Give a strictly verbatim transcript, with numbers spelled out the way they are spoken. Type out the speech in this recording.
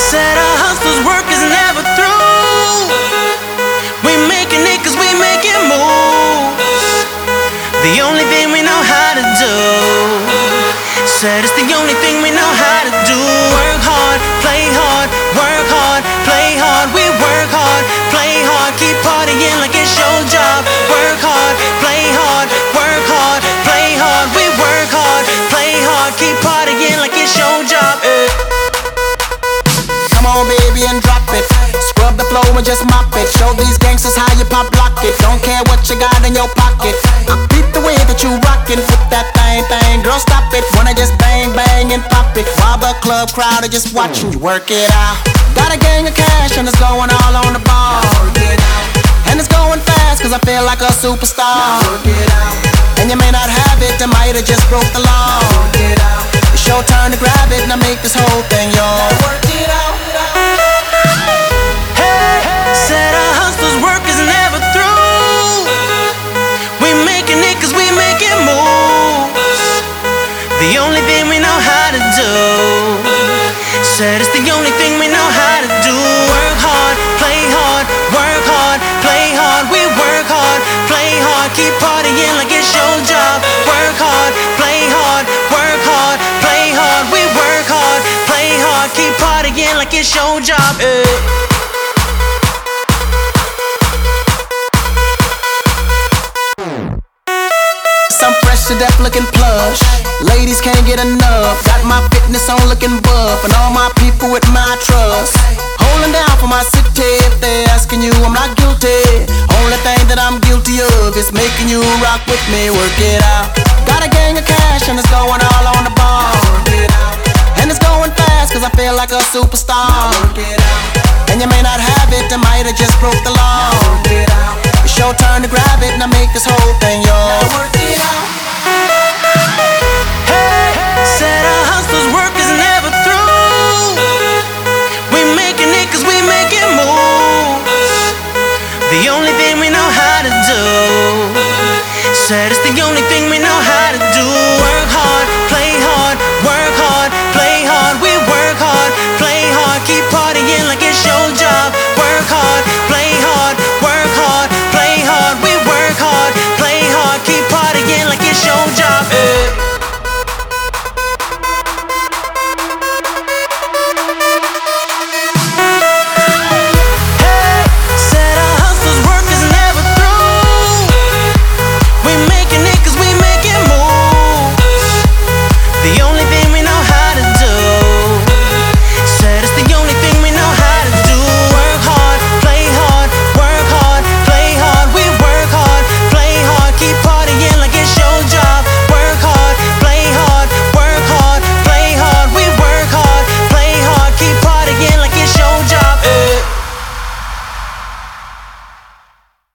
Said our hustler's work is never through. We making it cause we making moves. The only thing we know how to do. Said it's the only thing we know how to do. Work hard, play hard, work hard, play hard. We work hard, play hard, keep partying like it's your job. Work hard, play hard, work hard, play hard. We work hard, play hard, keep partying like it's your job. eh. Come on, baby, and drop it. Scrub the floor and just mop it. Show these gangsters how you pop lock it. Don't care what you got in your pocket. I beat the way that you rockin'. Put that thing, thing, girl, stop it. Wanna just bang, bang, and pop it. While the club crowd are just watching you work it out. Got a gang of cash and it's going all on the ball. And it's going fast cause I feel like a superstar. And you may not have it, I might have just broke the law. It's your turn to grab it and I make this whole thing yours. Work it out. Said our hustler's work is never through. We making it cause we making moves. The only thing we know how to do. Said it's the only thing we know how to do. Work hard, play hard, work hard, play hard. We work hard, play hard, keep partying like it's your job. Work hard, play hard, work hard, play hard. We work hard, play hard, keep partying like it's your job. eh. I'm fresh to death looking plush. Ladies can't get enough. Got my fitness on looking buff. And all my people with my trust. Holding down for my city. If they're asking you, I'm not guilty. Only thing that I'm guilty of is making you rock with me. Work it out. Got a gang of cash and it's going all on the ball. And it's going fast cause I feel like a superstar. And you may not have it, I might have just broke the law. It's your turn to grab it and I make this whole thing yours. Said our hustler's work is